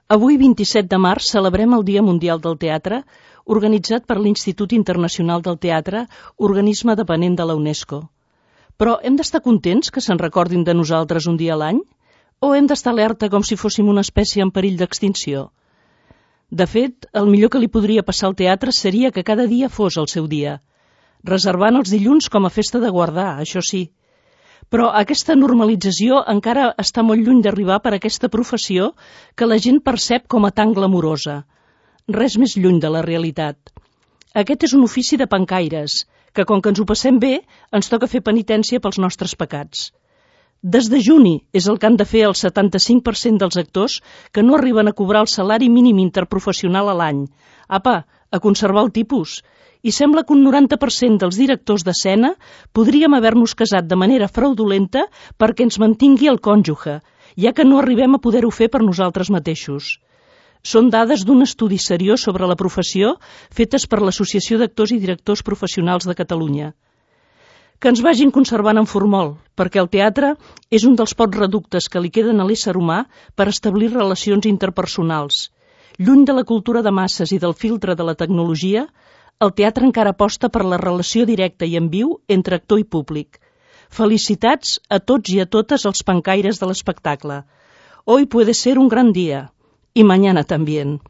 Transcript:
Avui, 27 de març, celebrem el Dia Mundial del Teatre, organitzat per l'Institut Internacional del Teatre, organisme dependent de la UNESCO. Però hem d'estar contents que se'n recordin de nosaltres un dia a l'any? O hem d'estar alerta com si fóssim una espècie en perill d'extinció? De fet, el millor que li podria passar al teatre seria que cada dia fos el seu dia, reservant els dilluns com a festa de guardar, això sí. Però aquesta normalització encara està molt lluny d'arribar per aquesta professió que la gent percep com a tan glamurosa. Res més lluny de la realitat. Aquest és un ofici de pencaires, que com que ens ho passem bé, ens toca fer penitència pels nostres pecats. Des de juni és el que han de fer el 75% dels actors que no arriben a cobrar el salari mínim interprofessional a l'any. Apa, a conservar el tipus. I sembla que un 90% dels directors d'escena podríem haver-nos casat de manera fraudulenta perquè ens mantingui el cònjuge, ja que no arribem a poder-ho fer per nosaltres mateixos. Són dades d'un estudi seriós sobre la professió fetes per l'Associació d'Actors i Directors Professionals de Catalunya. Que ens vagin conservant en formol, perquè el teatre és un dels pocs reductes que li queden a l'ésser humà per establir relacions interpersonals. Lluny de la cultura de masses i del filtre de la tecnologia, el teatre encara aposta per la relació directa i en viu entre actor i públic. Felicitats a tots i a totes els pencaires de l'espectacle. Hoy puede ser un gran día, y mañana también.